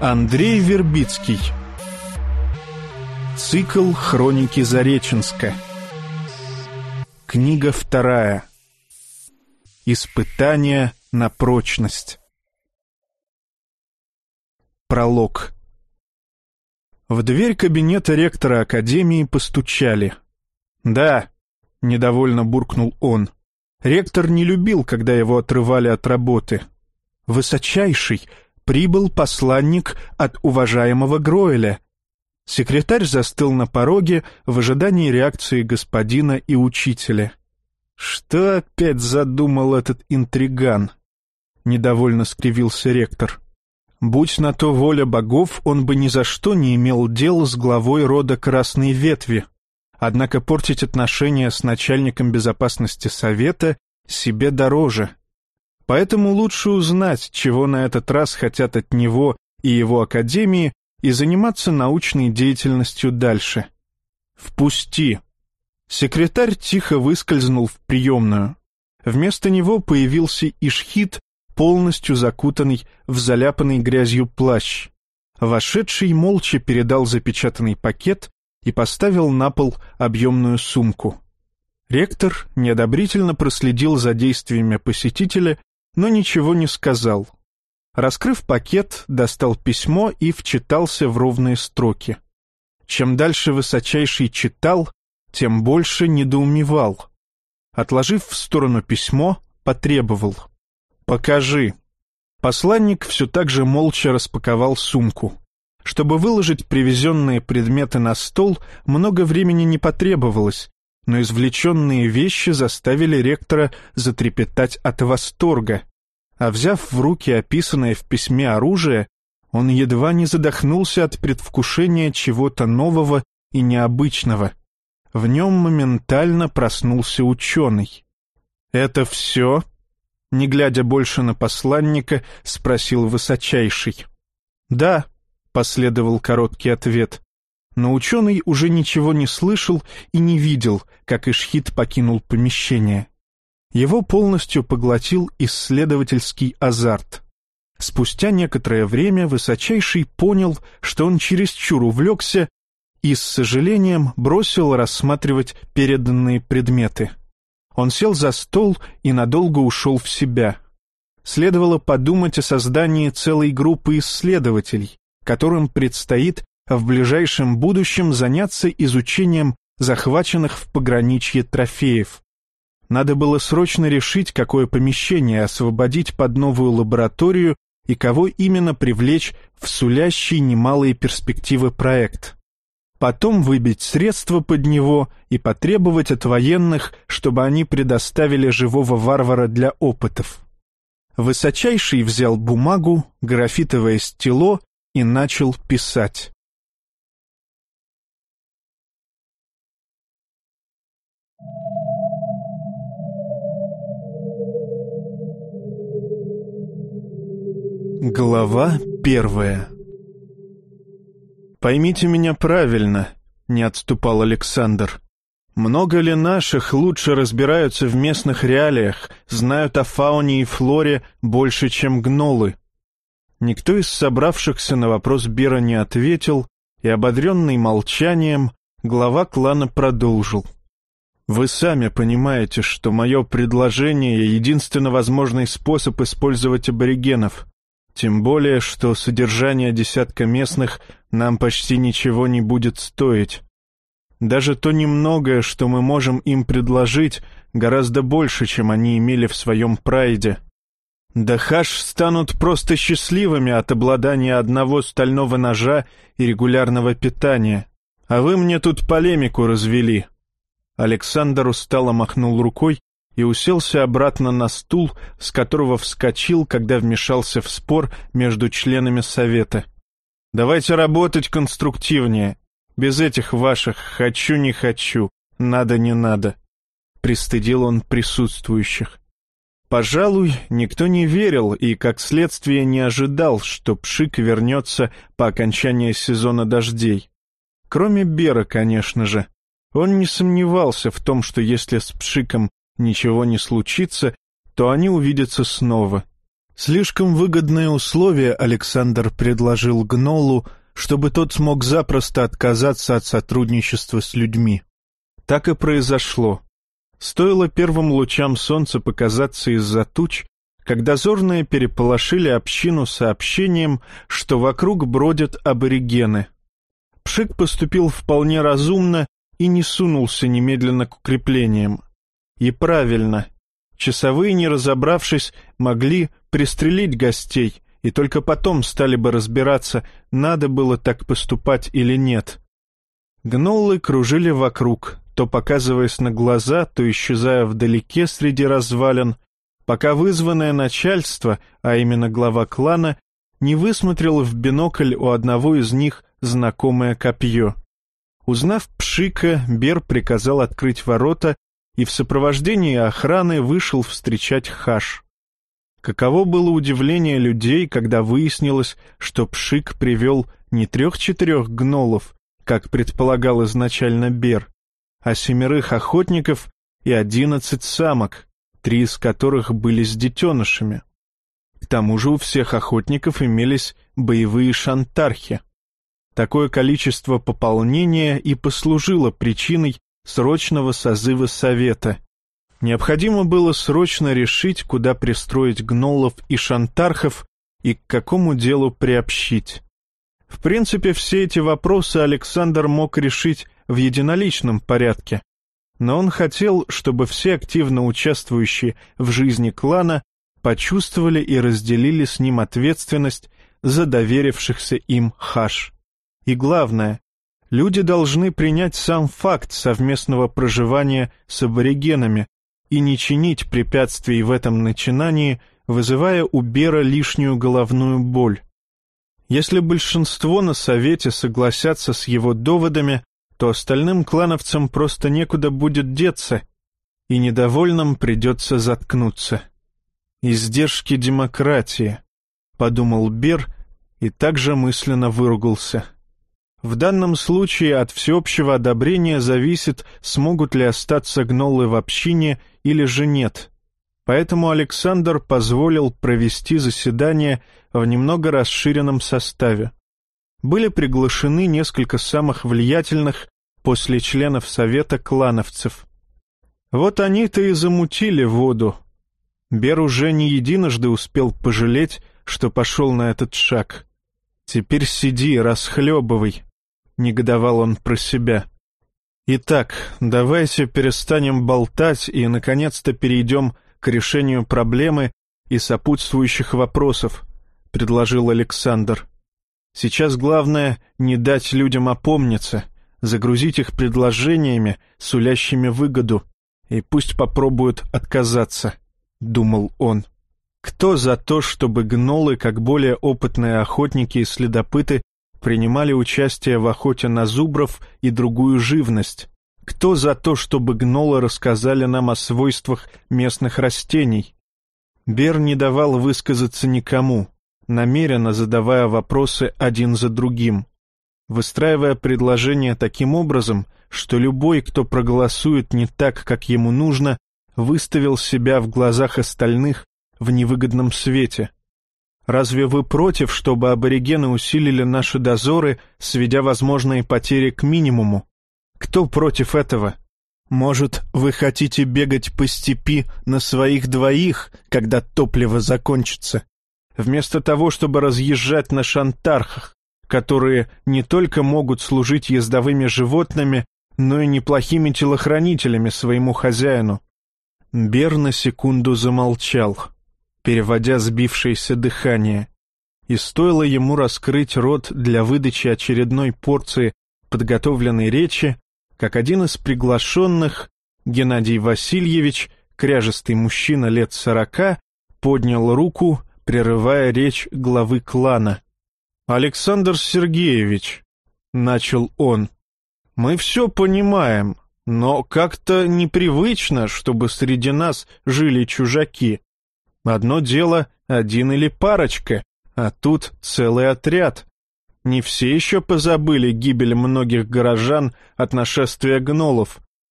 Андрей Вербицкий. Цикл «Хроники Зареченска». Книга 2. Испытание на прочность. Пролог. В дверь кабинета ректора академии постучали. «Да», — недовольно буркнул он. Ректор не любил, когда его отрывали от работы. «Высочайший, прибыл посланник от уважаемого Гроэля». Секретарь застыл на пороге в ожидании реакции господина и учителя. «Что опять задумал этот интриган?» — недовольно скривился ректор. Будь на то воля богов, он бы ни за что не имел дел с главой рода Красной Ветви. Однако портить отношения с начальником безопасности совета себе дороже. Поэтому лучше узнать, чего на этот раз хотят от него и его академии, и заниматься научной деятельностью дальше. «Впусти!» Секретарь тихо выскользнул в приемную. Вместо него появился Ишхит, полностью закутанный в заляпанный грязью плащ. Вошедший молча передал запечатанный пакет и поставил на пол объемную сумку. Ректор неодобрительно проследил за действиями посетителя, но ничего не сказал. Раскрыв пакет, достал письмо и вчитался в ровные строки. Чем дальше высочайший читал, тем больше недоумевал. Отложив в сторону письмо, потребовал: «Покажи». Посланник все так же молча распаковал сумку. Чтобы выложить привезенные предметы на стол, много времени не потребовалось, но извлеченные вещи заставили ректора затрепетать от восторга. А взяв в руки описанное в письме оружие, он едва не задохнулся от предвкушения чего-то нового и необычного. В нем моментально проснулся ученый. «Это все?» — не глядя больше на посланника, спросил высочайший. «Да», — последовал короткий ответ. Но ученый уже ничего не слышал и не видел, как Ишхит покинул помещение. Его полностью поглотил исследовательский азарт. Спустя некоторое время высочайший понял, что он чересчур увлекся и с сожалением бросил рассматривать переданные предметы. Он сел за стол и надолго ушел в себя. Следовало подумать о создании целой группы исследователей, которым предстоит в ближайшем будущем заняться изучением захваченных в пограничье трофеев. Надо было срочно решить, какое помещение освободить под новую лабораторию и кого именно привлечь в сулящий немалые перспективы проект. Потом выбить средства под него и потребовать от военных, чтобы они предоставили живого варвара для опытов. Высочайший взял бумагу, графитовое стело и начал писать. Глава 1. «Поймите меня правильно», — не отступал Александр. «Много ли наших лучше разбираются в местных реалиях, знают о фауне и флоре больше, чем гнолы?» Никто из собравшихся на вопрос Бера не ответил, и, ободренный молчанием, глава клана продолжил. «Вы сами понимаете, что мое предложение — единственно возможный способ использовать аборигенов. Тем более, что содержание десятка местных нам почти ничего не будет стоить. Даже то немногое, что мы можем им предложить, гораздо больше, чем они имели в своем прайде. Дахаш станут просто счастливыми от обладания одного стального ножа и регулярного питания. А вы мне тут полемику развели». Александр устало махнул рукой и уселся обратно на стул, с которого вскочил, когда вмешался в спор между членами совета. «Давайте работать конструктивнее. Без этих ваших «хочу, не хочу», «надо, не надо», — пристыдил он присутствующих. Пожалуй, никто не верил и, как следствие, не ожидал, что Пшик вернется по окончании сезона дождей. Кроме Бера, конечно же. Он не сомневался в том, что если с Пшиком ничего не случится, то они увидятся снова. Слишком выгодные условия Александр предложил Гнолу, чтобы тот смог запросто отказаться от сотрудничества с людьми. Так и произошло. Стоило первым лучам солнца показаться из-за туч, как дозорные переполошили общину сообщением, что вокруг бродят аборигены. Пшик поступил вполне разумно и не сунулся немедленно к укреплениям. И правильно. Часовые, не разобравшись, могли пристрелить гостей, и только потом стали бы разбираться, надо было так поступать или нет. Гноллы кружили вокруг, то показываясь на глаза, то исчезая вдалеке среди развалин, пока вызванное начальство, а именно глава клана, не высмотрел в бинокль у одного из них знакомое копье. Узнав Пшика, Бер приказал открыть ворота и в сопровождении охраны вышел встречать Хаш. Каково было удивление людей, когда выяснилось, что Пшик привел не 3-4 гнолов, как предполагал изначально Бер, а 7 охотников и 11 самок, 3 из которых были с детенышами. К тому же у всех охотников имелись боевые шантархи. Такое количество пополнения и послужило причиной срочного созыва совета. Необходимо было срочно решить, куда пристроить гнолов и шантархов и к какому делу приобщить. В принципе, все эти вопросы Александр мог решить в единоличном порядке, но он хотел, чтобы все активно участвующие в жизни клана почувствовали и разделили с ним ответственность за доверившихся им Хаш. И главное, люди должны принять сам факт совместного проживания с аборигенами и не чинить препятствий в этом начинании, вызывая у Бера лишнюю головную боль. Если большинство на совете согласятся с его доводами, то остальным клановцам просто некуда будет деться, и недовольным придется заткнуться. «Издержки демократии», — подумал Бер и также мысленно выругался. В данном случае от всеобщего одобрения зависит, смогут ли остаться гнолы в общине или же нет. Поэтому Александр позволил провести заседание в немного расширенном составе. Были приглашены несколько самых влиятельных после членов совета клановцев. Вот они-то и замутили воду. Бер уже не единожды успел пожалеть, что пошел на этот шаг. «Теперь сиди, расхлебывай», — негодовал он про себя. «Итак, давайте перестанем болтать и, наконец-то, перейдем к решению проблемы и сопутствующих вопросов», — предложил Александр. «Сейчас главное не дать людям опомниться, загрузить их предложениями, сулящими выгоду, и пусть попробуют отказаться», — думал он. Кто за то, чтобы гнолы, как более опытные охотники и следопыты, принимали участие в охоте на зубров и другую живность? Кто за то, чтобы гнолы рассказали нам о свойствах местных растений? Бер не давал высказаться никому, намеренно задавая вопросы один за другим, выстраивая предложения таким образом, что любой, кто проголосует не так, как ему нужно, выставил себя в глазах остальных в невыгодном свете. Разве вы против, чтобы аборигены усилили наши дозоры, сведя возможные потери к минимуму? Кто против этого? Может, вы хотите бегать по степи на своих двоих, когда топливо закончится, вместо того, чтобы разъезжать на шантархах, которые не только могут служить ездовыми животными, но и неплохими телохранителями своему хозяину?» Бер на секунду замолчал, переводя сбившееся дыхание, и стоило ему раскрыть рот для выдачи очередной порции подготовленной речи, как один из приглашенных, Геннадий Васильевич, кряжестый мужчина лет 40, поднял руку, прерывая речь главы клана. «Александр Сергеевич», — начал он, — «мы все понимаем, но как-то непривычно, чтобы среди нас жили чужаки. Одно дело один или парочка, а тут целый отряд. Не все еще позабыли гибель многих горожан от нашествия гнолов,